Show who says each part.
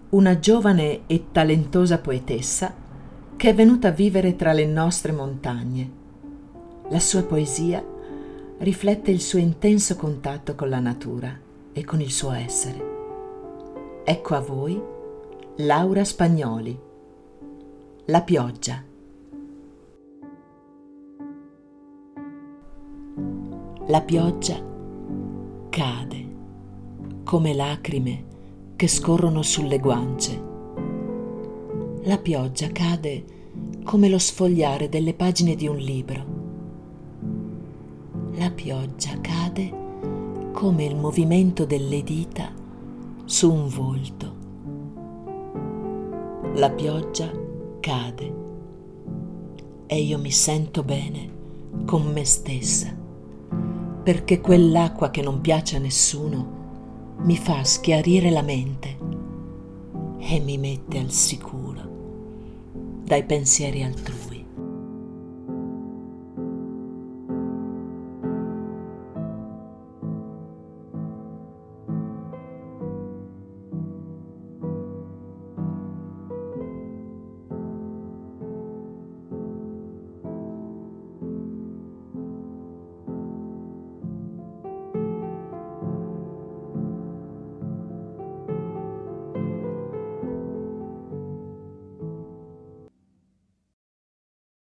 Speaker 1: una giovane e talentosa poetessa che è venuta a vivere tra le nostre montagne. La sua poesia riflette il suo intenso contatto con la natura e con il suo essere. Ecco a voi Laura Spagnoli. La pioggia. La pioggia cade come lacrime che scorrono sulle guance. La pioggia cade come lo sfogliare delle pagine di un libro. La pioggia cade come il movimento delle dita su un volto. La pioggia cade e io mi sento bene con me stessa, perché quell'acqua che non piace a nessuno mi fa schiarire la mente e mi mette al sicuro dai pensieri altrui.